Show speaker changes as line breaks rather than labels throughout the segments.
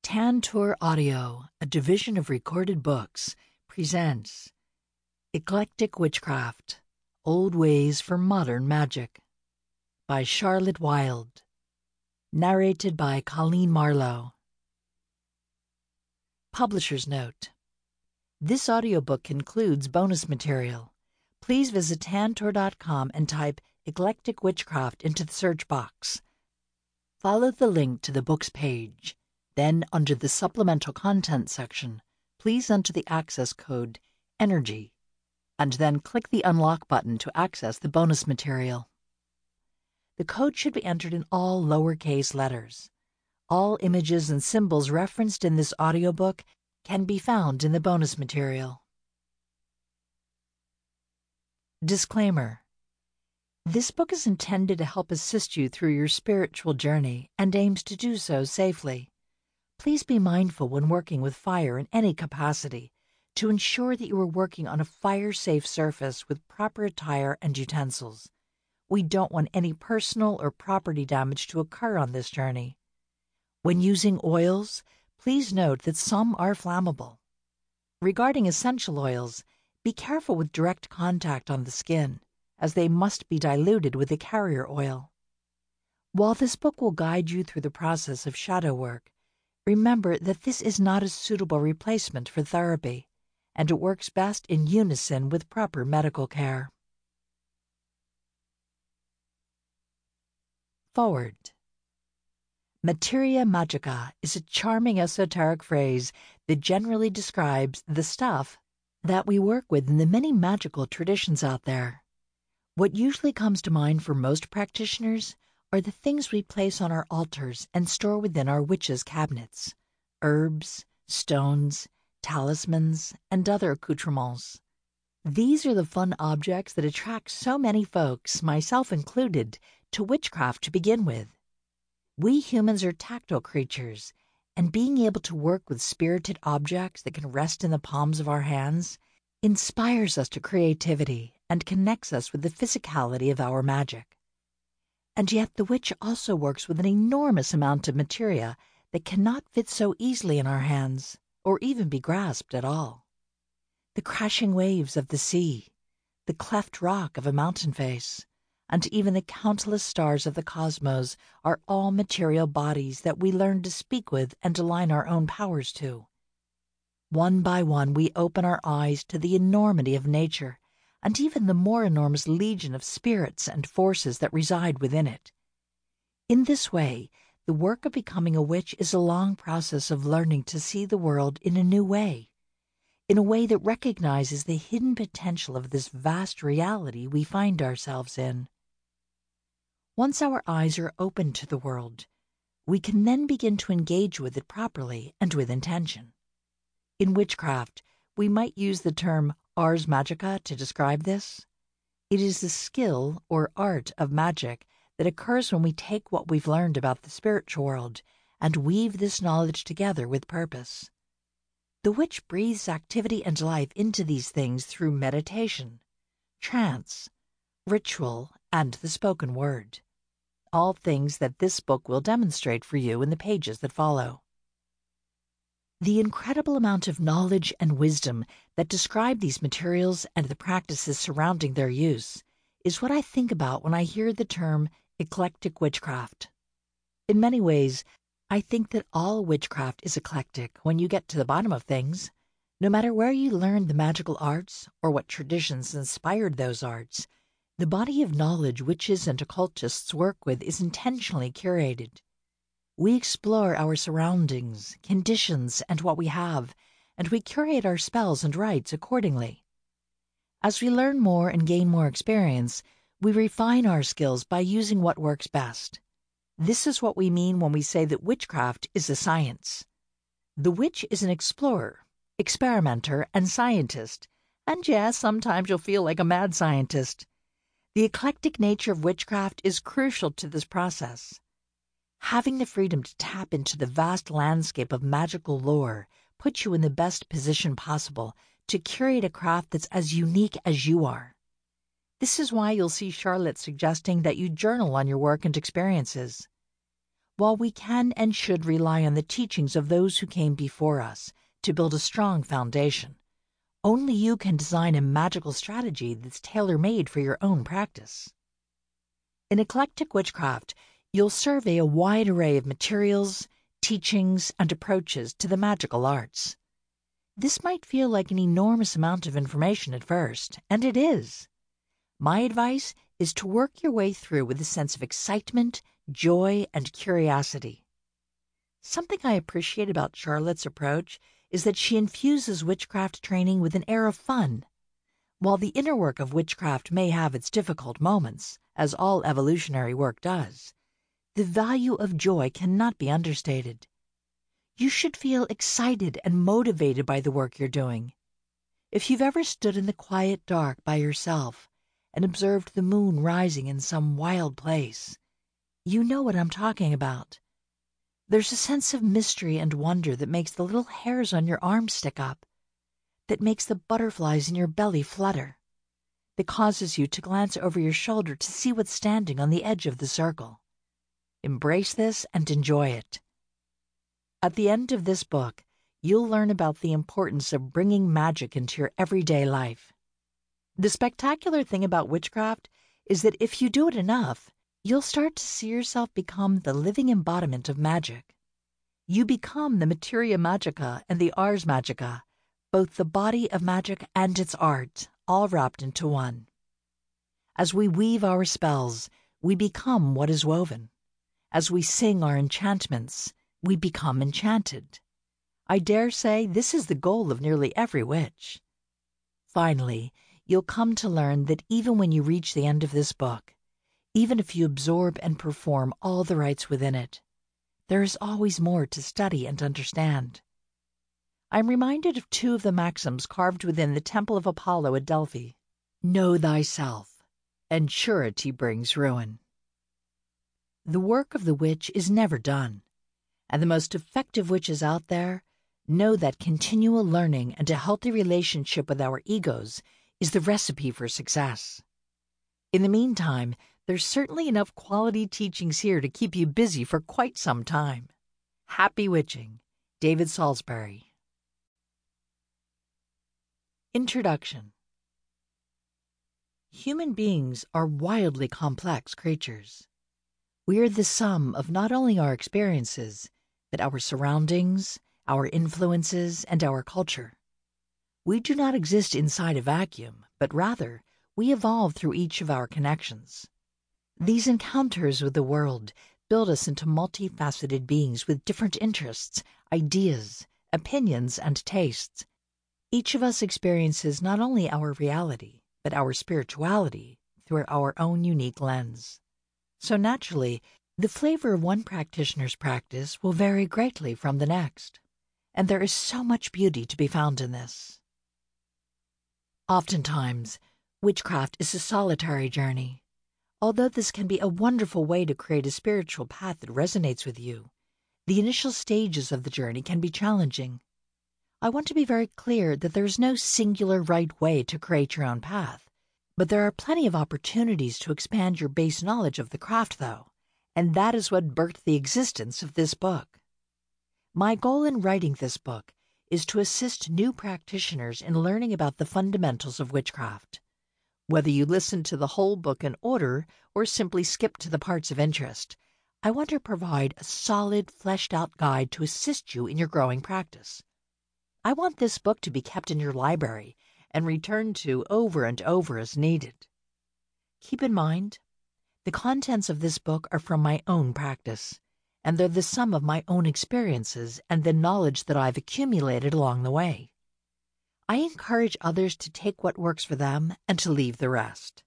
Tantor Audio, a division of Recorded Books, presents Eclectic Witchcraft, Old Ways for Modern Magic by Charlotte Wilde. Narrated by Colleen Marlowe. Publisher's Note: this audiobook includes bonus material. Please visit tantor.com and type Eclectic Witchcraft into the search box. Follow the link to the book's page. Then, under the Supplemental Content section, please enter the access code ENERGY, and then click the Unlock button to access the bonus material. The code should be entered in all lowercase letters. All images and symbols referenced in this audiobook can be found in the bonus material. Disclaimer: this book is intended to help assist you through your spiritual journey and aims to do so safely. Please be mindful when working with fire in any capacity to ensure that you are working on a fire-safe surface with proper attire and utensils. We don't want any personal or property damage to occur on this journey. When using oils, please note that some are flammable. Regarding essential oils, be careful with direct contact on the skin, as they must be diluted with the carrier oil. While this book will guide you through the process of shadow work, remember that this is not a suitable replacement for therapy, and it works best in unison with proper medical care. Forward. Materia magica is a charming esoteric phrase that generally describes the stuff that we work with in the many magical traditions out there. What usually comes to mind for most practitioners are the things we place on our altars and store within our witches' cabinets: herbs, stones, talismans, and other accoutrements. These are the fun objects that attract so many folks, myself included, to witchcraft to begin with. We humans are tactile creatures, and being able to work with spirited objects that can rest in the palms of our hands inspires us to creativity and connects us with the physicality of our magic. And yet the witch also works with an enormous amount of materia that cannot fit so easily in our hands, or even be grasped at all. The crashing waves of the sea, the cleft rock of a mountain face, and even the countless stars of the cosmos are all material bodies that we learn to speak with and align our own powers to. One by one we open our eyes to the enormity of nature, and even the more enormous legion of spirits and forces that reside within it. In this way, the work of becoming a witch is a long process of learning to see the world in a new way, in a way that recognizes the hidden potential of this vast reality we find ourselves in. Once our eyes are open to the world, we can then begin to engage with it properly and with intention. In witchcraft, we might use the term ars magica to describe this. It is the skill or art of magic that occurs when we take what we've learned about the spiritual world and weave this knowledge together with purpose. The witch breathes activity and life into these things through meditation, trance, ritual, and the spoken word. All things that this book will demonstrate for you in the pages that follow. The incredible amount of knowledge and wisdom that describe these materials and the practices surrounding their use is what I think about when I hear the term eclectic witchcraft. In many ways, I think that all witchcraft is eclectic when you get to the bottom of things. No matter where you learned the magical arts or what traditions inspired those arts, the body of knowledge witches and occultists work with is intentionally curated. We explore our surroundings, conditions, and what we have, and we curate our spells and rites accordingly. As we learn more and gain more experience, we refine our skills by using what works best. This is what we mean when we say that witchcraft is a science. The witch is an explorer, experimenter, and scientist, and yes, sometimes you'll feel like a mad scientist. The eclectic nature of witchcraft is crucial to this process. Having the freedom to tap into the vast landscape of magical lore puts you in the best position possible to curate a craft that's as unique as you are. This is why you'll see Charlotte suggesting that you journal on your work and experiences. While we can and should rely on the teachings of those who came before us to build a strong foundation, only you can design a magical strategy that's tailor-made for your own practice. In Eclectic Witchcraft, you'll survey a wide array of materials, teachings, and approaches to the magical arts. This might feel like an enormous amount of information at first, and it is. My advice is to work your way through with a sense of excitement, joy, and curiosity. Something I appreciate about Charlotte's approach is that she infuses witchcraft training with an air of fun. While the inner work of witchcraft may have its difficult moments, as all evolutionary work does, the value of joy cannot be understated. You should feel excited and motivated by the work you're doing. If you've ever stood in the quiet dark by yourself and observed the moon rising in some wild place, you know what I'm talking about. There's a sense of mystery and wonder that makes the little hairs on your arms stick up, that makes the butterflies in your belly flutter, that causes you to glance over your shoulder to see what's standing on the edge of the circle. Embrace this and enjoy it. At the end of this book, you'll learn about the importance of bringing magic into your everyday life. The spectacular thing about witchcraft is that if you do it enough, you'll start to see yourself become the living embodiment of magic. You become the materia magica and the ars magica, both the body of magic and its art, all wrapped into one. As we weave our spells, we become what is woven. As we sing our enchantments, we become enchanted. I dare say this is the goal of nearly every witch. Finally, you'll come to learn that even when you reach the end of this book, even if you absorb and perform all the rites within it, there is always more to study and understand. I'm reminded of two of the maxims carved within the Temple of Apollo at Delphi. Know thyself, and surety brings ruin. The work of the witch is never done, and the most effective witches out there know that continual learning and a healthy relationship with our egos is the recipe for success. In the meantime, there's certainly enough quality teachings here to keep you busy for quite some time. Happy witching, David Salisbury. Introduction. Human beings are wildly complex creatures. We are the sum of not only our experiences, but our surroundings, our influences, and our culture. We do not exist inside a vacuum, but rather, we evolve through each of our connections. These encounters with the world build us into multifaceted beings with different interests, ideas, opinions, and tastes. Each of us experiences not only our reality, but our spirituality through our own unique lens. So naturally, the flavor of one practitioner's practice will vary greatly from the next, and there is so much beauty to be found in this. Oftentimes, witchcraft is a solitary journey. Although this can be a wonderful way to create a spiritual path that resonates with you, the initial stages of the journey can be challenging. I want to be very clear that there is no singular right way to create your own path, but there are plenty of opportunities to expand your base knowledge of the craft, though, and that is what birthed the existence of this book. My goal in writing this book is to assist new practitioners in learning about the fundamentals of witchcraft. Whether you listen to the whole book in order or simply skip to the parts of interest, I want to provide a solid, fleshed-out guide to assist you in your growing practice. I want this book to be kept in your library and returned to over and over as needed. Keep in mind, the contents of this book are from my own practice, and they're the sum of my own experiences and the knowledge that I've accumulated along the way. I encourage others to take what works for them and to leave the rest.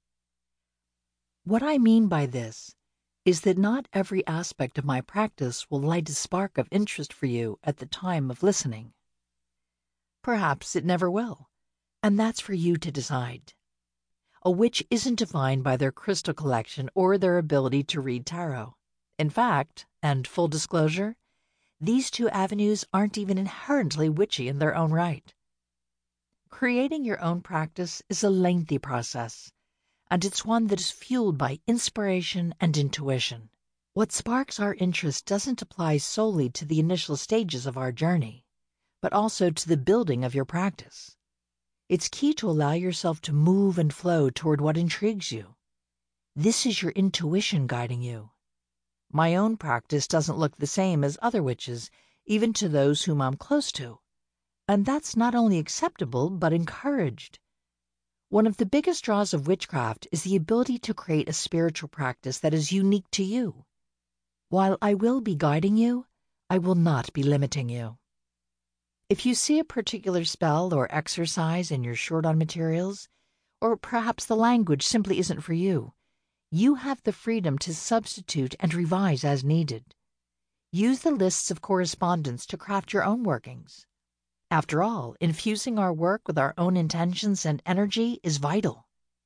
What I mean by this is that not every aspect of my practice will light a spark of interest for you at the time of listening. Perhaps it never will, and that's for you to decide. A witch isn't defined by their crystal collection or their ability to read tarot. In fact, and full disclosure, these two avenues aren't even inherently witchy in their own right. Creating your own practice is a lengthy process, and it's one that is fueled by inspiration and intuition. What sparks our interest doesn't apply solely to the initial stages of our journey, but also to the building of your practice. It's key to allow yourself to move and flow toward what intrigues you. This is your intuition guiding you. My own practice doesn't look the same as other witches, even to those whom I'm close to. And that's not only acceptable, but encouraged. One of the biggest draws of witchcraft is the ability to create a spiritual practice that is unique to you. While I will be guiding you, I will not be limiting you. If you see a particular spell or exercise and you're short on materials, or perhaps the language simply isn't for you, you have the freedom to substitute and revise as needed. Use the lists of correspondence to craft your own workings. After all, infusing our work with our own intentions and energy is vital.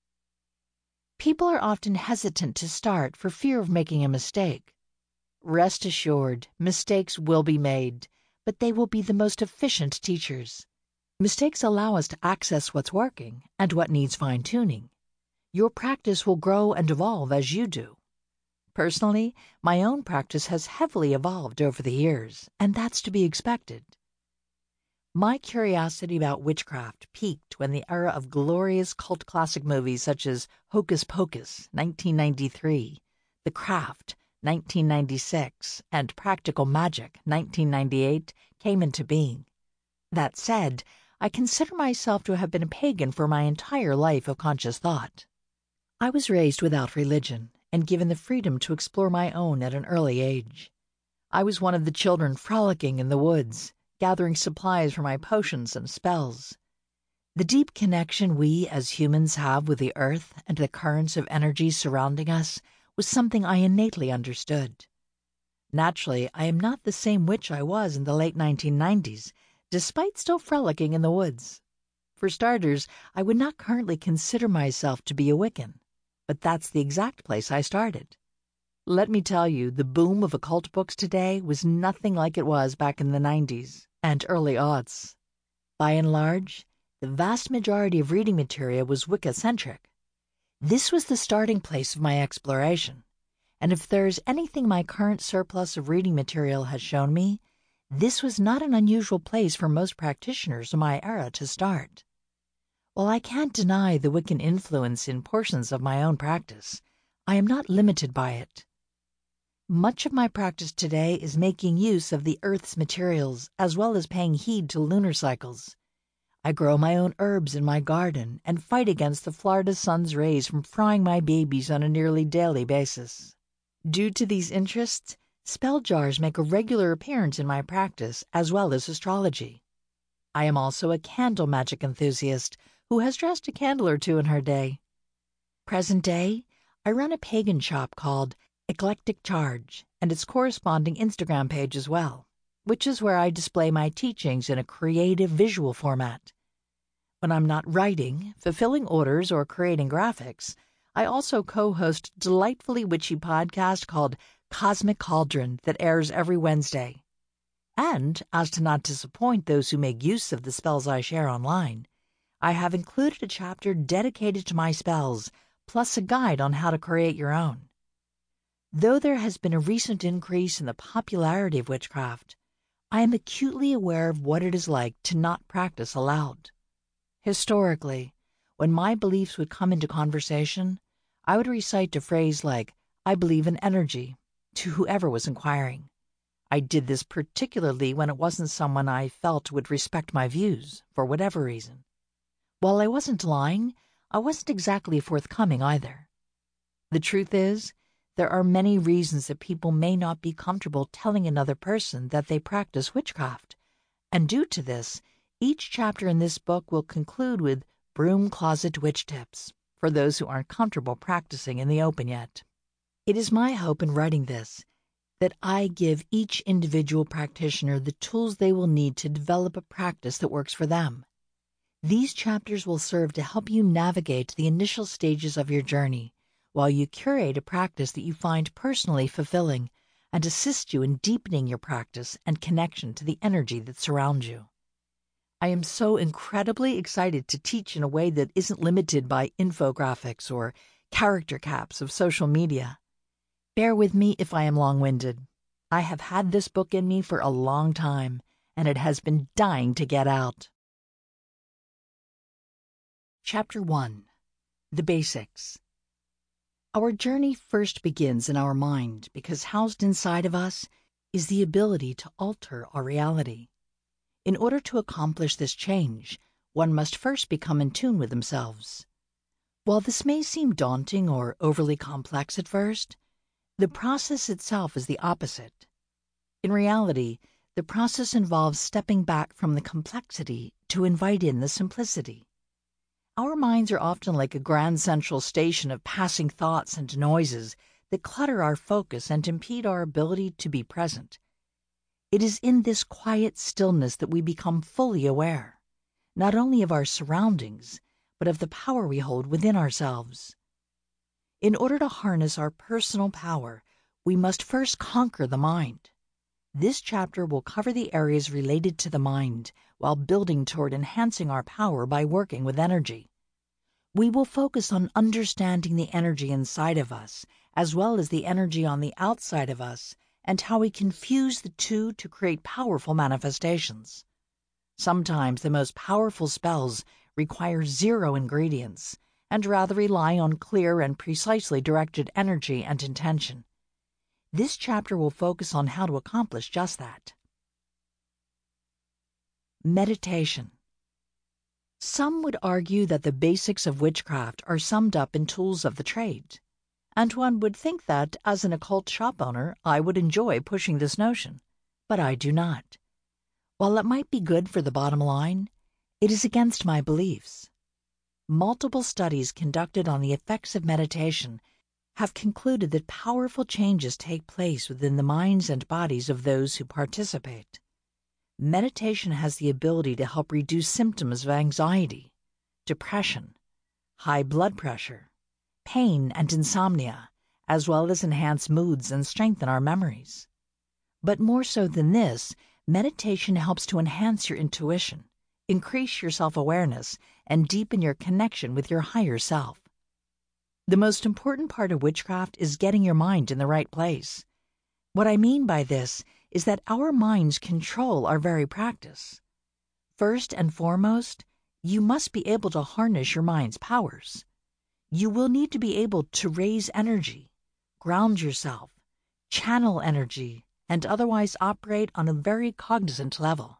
People are often hesitant to start for fear of making a mistake. Rest assured, mistakes will be made, but they will be the most efficient teachers. Mistakes allow us to access what's working and what needs fine-tuning. Your practice will grow and evolve as you do. Personally, my own practice has heavily evolved over the years, and that's to be expected. My curiosity about witchcraft peaked when the era of glorious cult classic movies such as Hocus Pocus, 1993, The Craft, 1996, and Practical Magic, 1998, came into being. That said, I consider myself to have been a pagan for my entire life of conscious thought. I was raised without religion and given the freedom to explore my own at an early age. I was one of the children frolicking in the woods, gathering supplies for my potions and spells. The deep connection we as humans have with the earth and the currents of energy surrounding us was something I innately understood. Naturally, I am not the same witch I was in the late 1990s, despite still frolicking in the woods. For starters, I would not currently consider myself to be a Wiccan, but that's the exact place I started. Let me tell you, the boom of occult books today was nothing like it was back in the 90s and early aughts. By and large, the vast majority of reading material was Wicca-centric. This was the starting place of my exploration, and if there's anything my current surplus of reading material has shown me, this was not an unusual place for most practitioners of my era to start. While I can't deny the Wiccan influence in portions of my own practice, I am not limited by it. Much of my practice today is making use of the Earth's materials as well as paying heed to lunar cycles. I grow my own herbs in my garden and fight against the Florida sun's rays from frying my babies on a nearly daily basis. Due to these interests, spell jars make a regular appearance in my practice as well as astrology. I am also a candle magic enthusiast who has dressed a candle or two in her day. Present day, I run a pagan shop called Eclectic Charge and its corresponding Instagram page as well, which is where I display my teachings in a creative visual format. When I'm not writing, fulfilling orders, or creating graphics, I also co-host a delightfully witchy podcast called Cosmic Cauldron that airs every Wednesday. And, as to not disappoint those who make use of the spells I share online, I have included a chapter dedicated to my spells, plus a guide on how to create your own. Though there has been a recent increase in the popularity of witchcraft, I am acutely aware of what it is like to not practice aloud. Historically, when my beliefs would come into conversation, I would recite a phrase like, "I believe in energy," to whoever was inquiring. I did this particularly when it wasn't someone I felt would respect my views, for whatever reason. While I wasn't lying, I wasn't exactly forthcoming either. The truth is, there are many reasons that people may not be comfortable telling another person that they practice witchcraft, and due to this, each chapter in this book will conclude with broom closet witch tips for those who aren't comfortable practicing in the open yet. It is my hope in writing this that I give each individual practitioner the tools they will need to develop a practice that works for them. These chapters will serve to help you navigate the initial stages of your journey, while you curate a practice that you find personally fulfilling and assist you in deepening your practice and connection to the energy that surrounds you. I am so incredibly excited to teach in a way that isn't limited by infographics or character caps of social media. Bear with me if I am long-winded. I have had this book in me for a long time, and it has been dying to get out. Chapter 1. The Basics. Our journey first begins in our mind because housed inside of us is the ability to alter our reality. In order to accomplish this change, one must first become in tune with themselves. While this may seem daunting or overly complex at first, the process itself is the opposite. In reality, the process involves stepping back from the complexity to invite in the simplicity. Our minds are often like a grand central station of passing thoughts and noises that clutter our focus and impede our ability to be present. It is in this quiet stillness that we become fully aware, not only of our surroundings, but of the power we hold within ourselves. In order to harness our personal power, we must first conquer the mind. This chapter will cover the areas related to the mind while building toward enhancing our power by working with energy. We will focus on understanding the energy inside of us, as well as the energy on the outside of us, and how we can fuse the two to create powerful manifestations. Sometimes the most powerful spells require zero ingredients, and rather rely on clear and precisely directed energy and intention. This chapter will focus on how to accomplish just that. Meditation. Some would argue that the basics of witchcraft are summed up in tools of the trade, and one would think that, as an occult shop owner, I would enjoy pushing this notion, but I do not. While it might be good for the bottom line, it is against my beliefs. Multiple studies conducted on the effects of meditation have concluded that powerful changes take place within the minds and bodies of those who participate. Meditation has the ability to help reduce symptoms of anxiety, depression, high blood pressure, pain, and insomnia, as well as enhance moods and strengthen our memories. But more so than this, meditation helps to enhance your intuition, increase your self-awareness, and deepen your connection with your higher self. The most important part of witchcraft is getting your mind in the right place. What I mean by this is that our minds control our very practice. First and foremost, you must be able to harness your mind's powers. You will need to be able to raise energy, ground yourself, channel energy, and otherwise operate on a very cognizant level.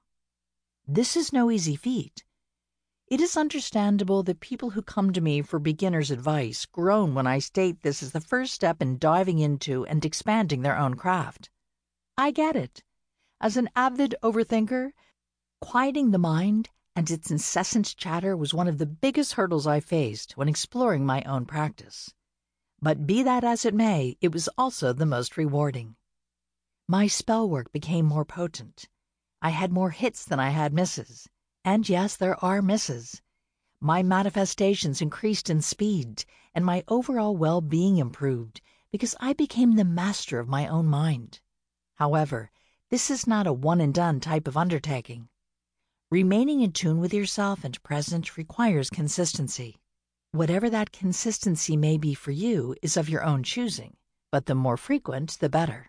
This is no easy feat. It is understandable that people who come to me for beginner's advice groan when I state this is the first step in diving into and expanding their own craft. I get it. As an avid overthinker, quieting the mind and its incessant chatter was one of the biggest hurdles I faced when exploring my own practice. But be that as it may, it was also the most rewarding. My spell work became more potent. I had more hits than I had misses. And yes, there are misses. My manifestations increased in speed, and my overall well-being improved because I became the master of my own mind. However, this is not a one-and-done type of undertaking. Remaining in tune with yourself and present requires consistency. Whatever that consistency may be for you is of your own choosing, but the more frequent, the better.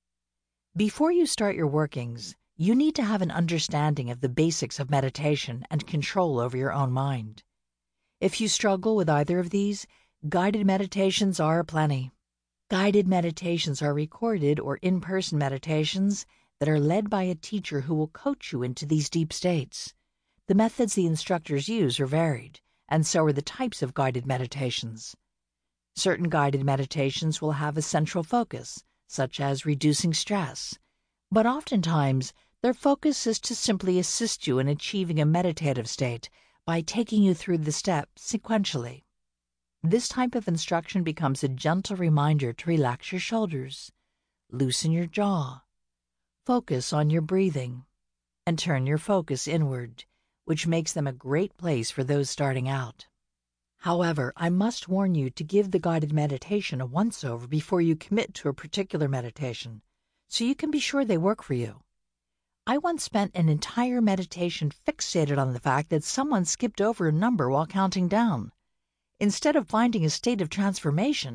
Before you start your workings, you need to have an understanding of the basics of meditation and control over your own mind. If you struggle with either of these, guided meditations are aplenty. Guided meditations are recorded or in-person meditations that are led by a teacher who will coach you into these deep states. The methods the instructors use are varied, and so are the types of guided meditations. Certain guided meditations will have a central focus, such as reducing stress, but oftentimes their focus is to simply assist you in achieving a meditative state by taking you through the steps sequentially. This type of instruction becomes a gentle reminder to relax your shoulders, loosen your jaw, focus on your breathing, and turn your focus inward, which makes them a great place for those starting out. However, I must warn you to give the guided meditation a once-over before you commit to a particular meditation, so you can be sure they work for you. I once spent an entire meditation fixated on the fact that someone skipped over a number while counting down. Instead of finding a state of transformation,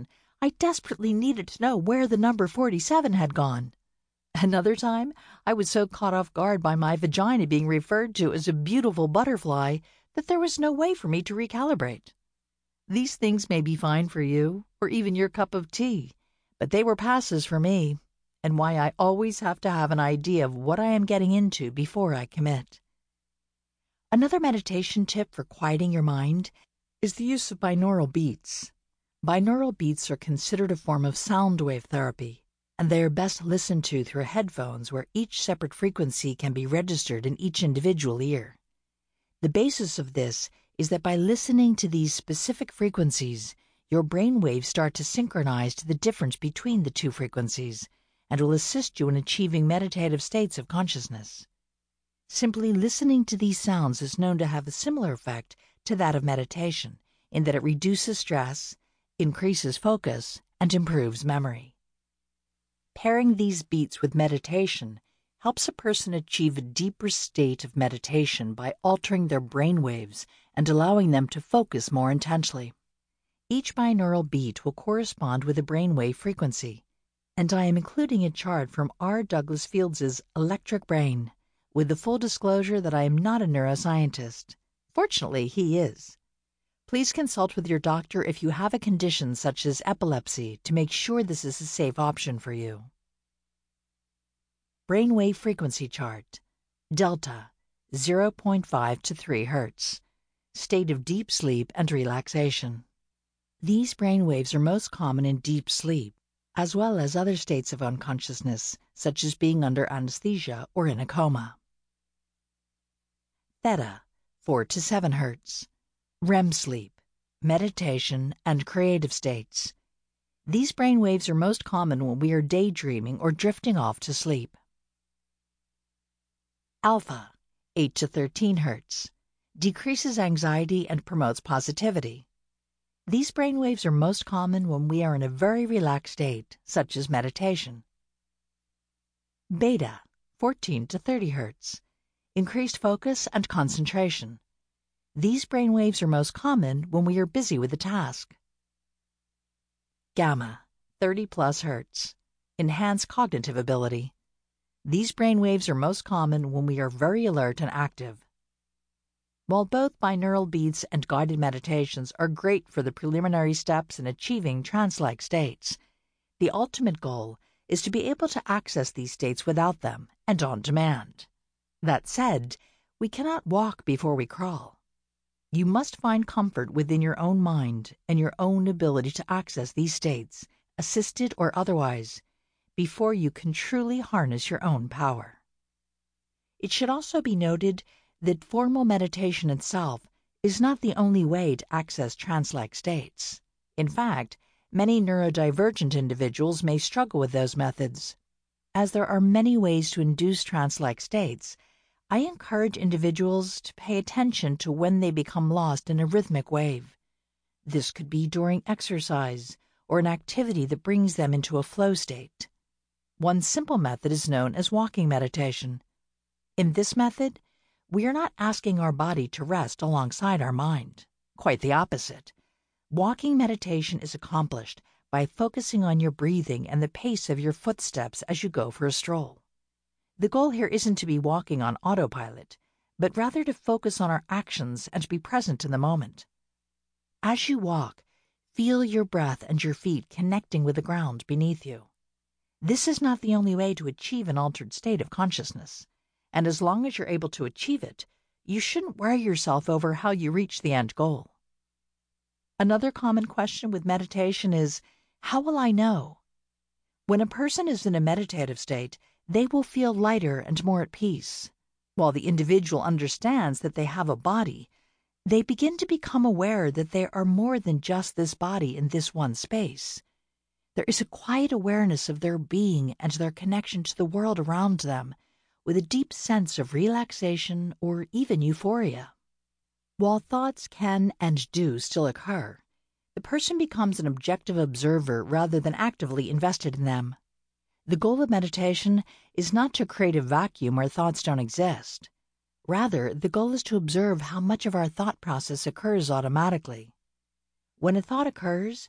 I desperately needed to know where the number 47 had gone. Another time, I was so caught off guard by my vagina being referred to as a beautiful butterfly that there was no way for me to recalibrate. These things may be fine for you, or even your cup of tea, but they were passes for me, and why I always have to have an idea of what I am getting into before I commit. Another meditation tip for quieting your mind is the use of binaural beats. Binaural beats are considered a form of sound wave therapy, and they are best listened to through headphones where each separate frequency can be registered in each individual ear. The basis of this is that by listening to these specific frequencies, your brain waves start to synchronize to the difference between the two frequencies and will assist you in achieving meditative states of consciousness. Simply listening to these sounds is known to have a similar effect to that of meditation in that it reduces stress, increases focus, and improves memory. Pairing these beats with meditation helps a person achieve a deeper state of meditation by altering their brain waves and allowing them to focus more intensely. Each binaural beat will correspond with a brainwave frequency, and I am including a chart from R. Douglas Fields' Electric Brain, with the full disclosure that I am not a neuroscientist. Fortunately, he is. Please consult with your doctor if you have a condition such as epilepsy to make sure this is a safe option for you. Brainwave frequency chart. Delta, 0.5 to 3 Hz. State of deep sleep and relaxation. These brainwaves are most common in deep sleep, as well as other states of unconsciousness, such as being under anesthesia or in a coma. Theta, 4 to 7 Hz. REM sleep, meditation, and creative states. These brainwaves are most common when we are daydreaming or drifting off to sleep. Alpha, 8 to 13 Hz. Decreases anxiety and promotes positivity. These brainwaves are most common when we are in a very relaxed state, such as meditation. Beta, 14 to 30 Hz. Increased focus and concentration. These brainwaves are most common when we are busy with a task. Gamma, 30 plus Hz. Enhanced cognitive ability. These brainwaves are most common when we are very alert and active. While both binaural beats and guided meditations are great for the preliminary steps in achieving trance-like states, the ultimate goal is to be able to access these states without them and on demand. That said, we cannot walk before we crawl. You must find comfort within your own mind and your own ability to access these states, assisted or otherwise, before you can truly harness your own power. It should also be noted that formal meditation itself is not the only way to access trance-like states. In fact, many neurodivergent individuals may struggle with those methods. As there are many ways to induce trance-like states, I encourage individuals to pay attention to when they become lost in a rhythmic wave. This could be during exercise or an activity that brings them into a flow state. One simple method is known as walking meditation. In this method, we are not asking our body to rest alongside our mind. Quite the opposite. Walking meditation is accomplished by focusing on your breathing and the pace of your footsteps as you go for a stroll. The goal here isn't to be walking on autopilot, but rather to focus on our actions and to be present in the moment. As you walk, feel your breath and your feet connecting with the ground beneath you. This is not the only way to achieve an altered state of consciousness, and as long as you're able to achieve it, you shouldn't worry yourself over how you reach the end goal. Another common question with meditation is, how will I know? When a person is in a meditative state, they will feel lighter and more at peace. While the individual understands that they have a body, they begin to become aware that they are more than just this body in this one space. There is a quiet awareness of their being and their connection to the world around them, with a deep sense of relaxation or even euphoria. While thoughts can and do still occur, the person becomes an objective observer rather than actively invested in them. The goal of meditation is not to create a vacuum where thoughts don't exist. Rather, the goal is to observe how much of our thought process occurs automatically. When a thought occurs,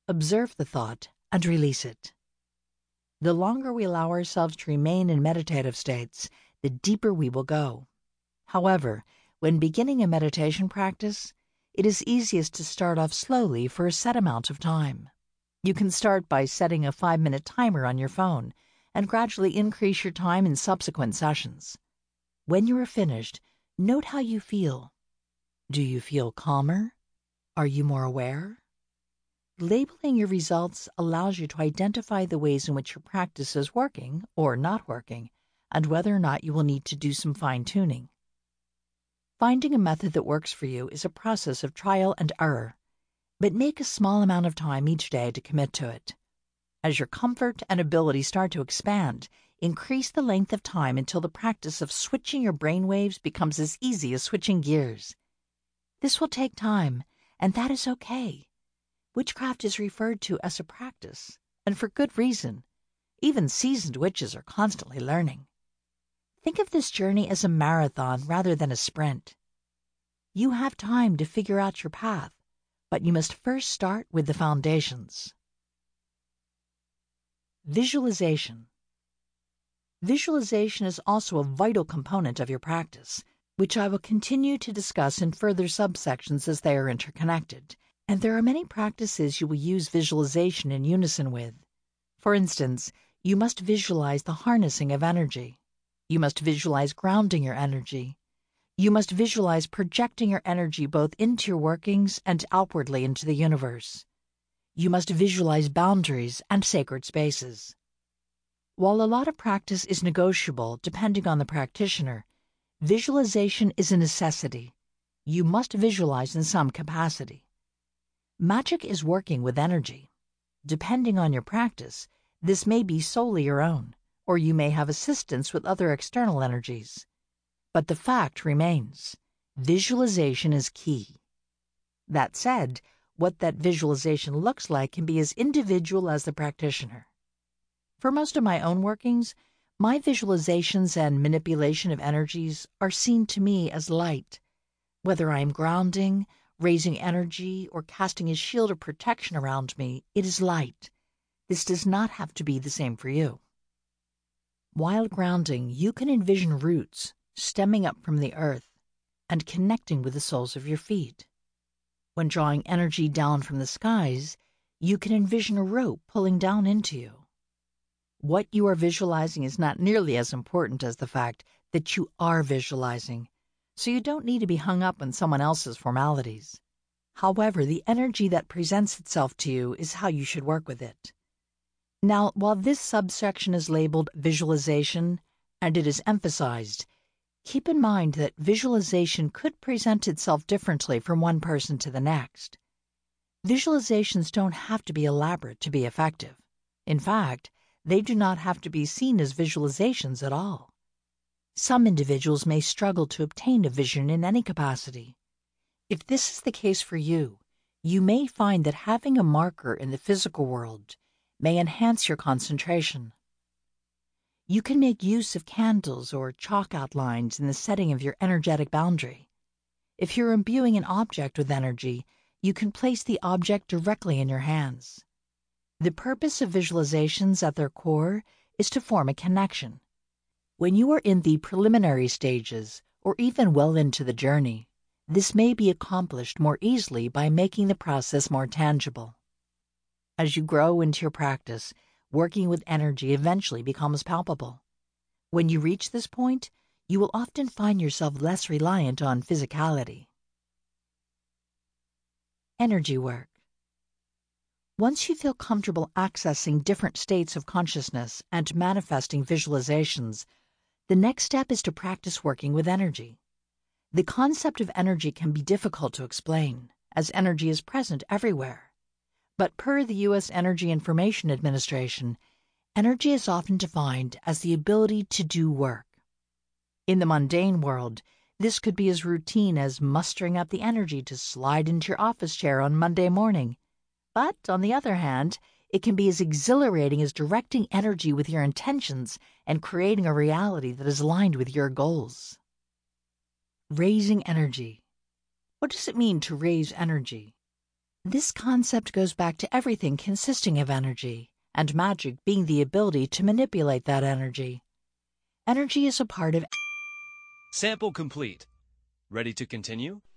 observe the thought, and release it. The longer we allow ourselves to remain in meditative states, the deeper we will go. However, when beginning a meditation practice, it is easiest to start off slowly for a set amount of time. You can start by setting a 5-minute timer on your phone and gradually increase your time in subsequent sessions. When you are finished, note how you feel. Do you feel calmer? Are you more aware? Labeling your results allows you to identify the ways in which your practice is working or not working, and whether or not you will need to do some fine-tuning. Finding a method that works for you is a process of trial and error, but make a small amount of time each day to commit to it. As your comfort and ability start to expand, increase the length of time until the practice of switching your brain waves becomes as easy as switching gears. This will take time, and that is okay. Witchcraft is referred to as a practice, and for good reason. Even seasoned witches are constantly learning. Think of this journey as a marathon rather than a sprint. You have time to figure out your path, but you must first start with the foundations. Visualization. Visualization is also a vital component of your practice, which I will continue to discuss in further subsections as they are interconnected. And there are many practices you will use visualization in unison with. For instance, you must visualize the harnessing of energy. You must visualize grounding your energy. You must visualize projecting your energy both into your workings and outwardly into the universe. You must visualize boundaries and sacred spaces. While a lot of practice is negotiable depending on the practitioner, visualization is a necessity. You must visualize in some capacity. Magic is working with energy. Depending on your practice, this may be solely your own, or you may have assistance with other external energies. But the fact remains, visualization is key. That said, what that visualization looks like can be as individual as the practitioner. For most of my own workings, my visualizations and manipulation of energies are seen to me as light. Whether I am grounding, raising energy, or casting a shield of protection around me, it is light. This does not have to be the same for you. While grounding, you can envision roots stemming up from the earth and connecting with the soles of your feet. When drawing energy down from the skies, you can envision a rope pulling down into you. What you are visualizing is not nearly as important as the fact that you are visualizing, so you don't need to be hung up on someone else's formalities. However, the energy that presents itself to you is how you should work with it. Now, while this subsection is labeled visualization, and it is emphasized, keep in mind that visualization could present itself differently from one person to the next. Visualizations don't have to be elaborate to be effective. In fact, they do not have to be seen as visualizations at all. Some individuals may struggle to obtain a vision in any capacity. If this is the case for you, you may find that having a marker in the physical world may enhance your concentration. You can make use of candles or chalk outlines in the setting of your energetic boundary. If you're imbuing an object with energy, you can place the object directly in your hands. The purpose of visualizations at their core is to form a connection. When you are in the preliminary stages, or even well into the journey, this may be accomplished more easily by making the process more tangible. As you grow into your practice, working with energy eventually becomes palpable. When you reach this point, you will often find yourself less reliant on physicality. Energy work. Once you feel comfortable accessing different states of consciousness and manifesting visualizations, the next step is to practice working with energy. The concept of energy can be difficult to explain, as energy is present everywhere. But per the U.S. Energy Information Administration, energy is often defined as the ability to do work. In the mundane world, this could be as routine as mustering up the energy to slide into your office chair on Monday morning. But, on the other hand, it can be as exhilarating as directing energy with your intentions and creating a reality that is aligned with your goals. Raising energy. What does it mean to raise energy? This concept goes back to everything consisting of energy, and magic being the ability to manipulate that energy. Energy is a part of.
Sample complete. Ready to continue?